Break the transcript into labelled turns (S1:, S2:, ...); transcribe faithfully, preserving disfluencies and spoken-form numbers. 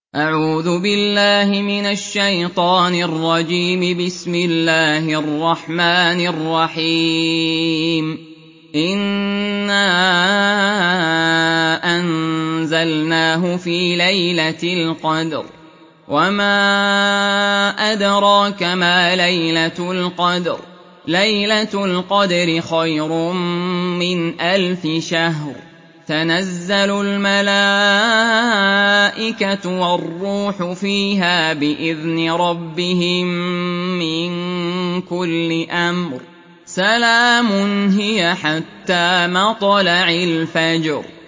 S1: أعوذ بالله من الشيطان الرجيم. بسم الله الرحمن الرحيم. إنا أنزلناه في ليلة القدر وما أدراك ما ليلة القدر ليلة القدر خير من ألف شهر. تنزل الملائكة والروح فيها بإذن ربهم من كل أمر. سلام هي حتى مطلع الفجر.